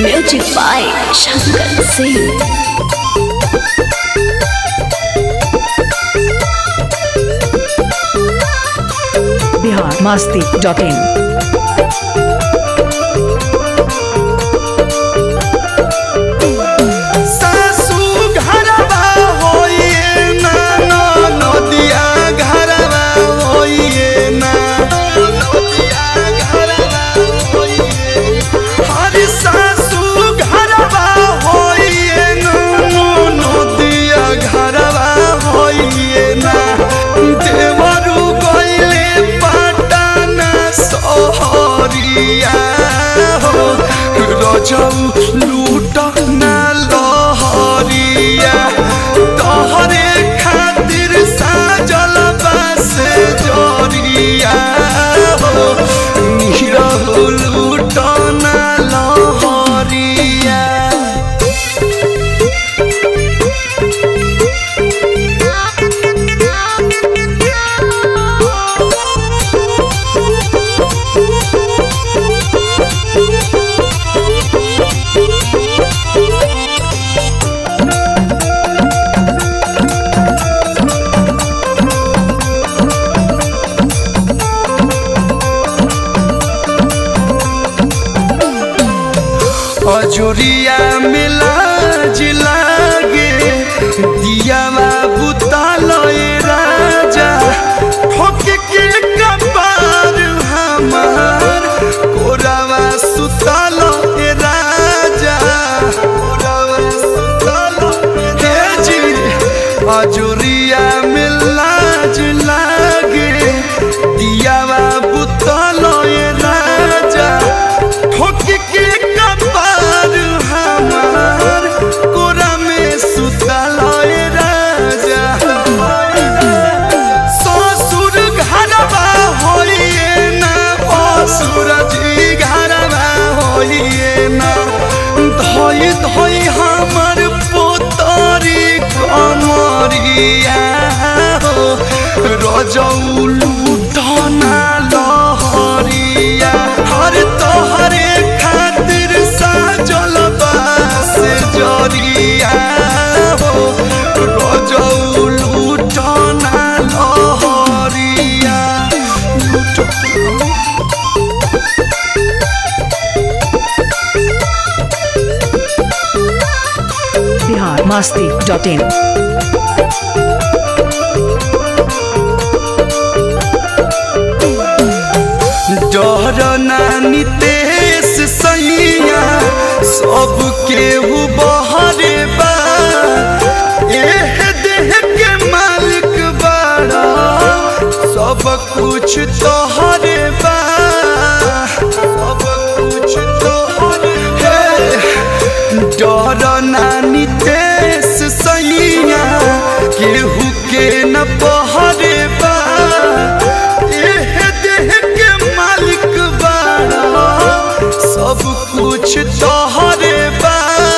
Music by Shankar Singh. biharmasti.in लूटा ना लहरिया तोहरे खातिर साजल बस जोरिया लूटा ना लहरिया। अजोरिया मिला जिलागे दिया बुतालय राजा ठोक के कपार हमार कोरावा सुतालय राजा कोरावा सुतालय जी। अजोरिया मिला जिलागे दिया बुतालय राजा ठोक के धोई हमर पोतरी कमरिया रजौ लूटना लहरिया हर तोहरे खातिर साजल बस जरिया रजौ लूटना लहरिया biharmasti.in डर नानी तेस सैया सब केहू बहरे बा एह देह के मालिक बड़ा सब कुछ तोहरे बा सब कुछ तोहरे। डर नानी तेस सैया केहू के न बहरे बा सब कुछ तोहरे बा।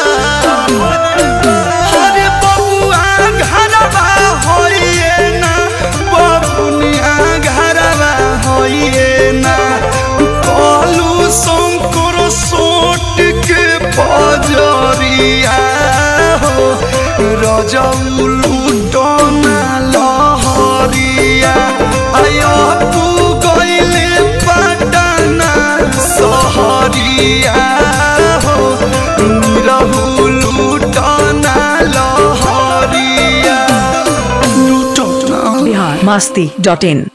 हरे बबुआ घरवा होइए ना बबुनिया घरवा होइए ना कहलू शंकर सोट के बजरिया हो रजौ लूटना लहरिया आया गइले पटना सहरिया हो रहू लूटना लहरिया लूटना। biharmasti.in